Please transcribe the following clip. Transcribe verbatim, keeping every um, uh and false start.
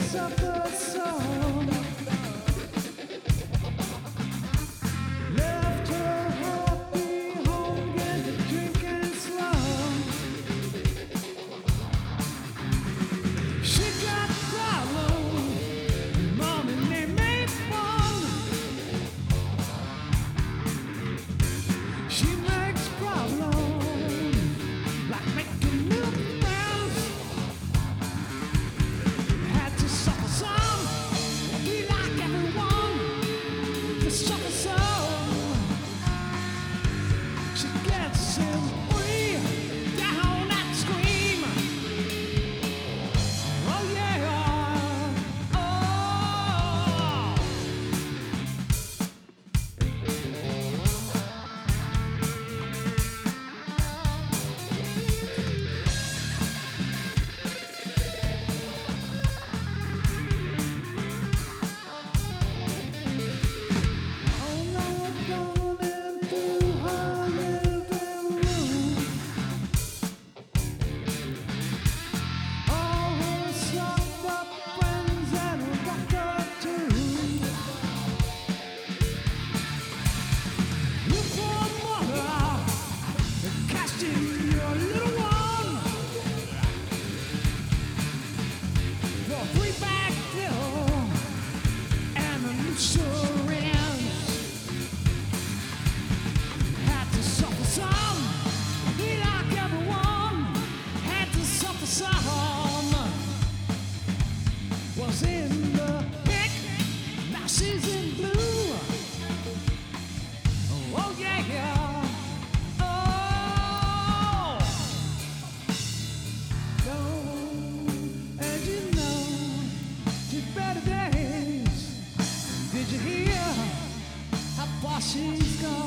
suffer some. Left her heart behind, get to drinking slum. She got problems, mom and they made fun. She makes problems like making new friends. Had to suffer some, we like everyone to suffer some. She gets him free, down that scream. Oh yeah, oh. Oh Lord, going into her living room. All her sucked up friends and a rocker too. You poor mother, cast in your little one for a free bag bill and an insurance. Had to suffer some, we like everyone. Had to suffer some. Was in the pink, now she's in blue. Oh yeah, oh. Don't, as you know, to better days. Did you hear how far she's gone?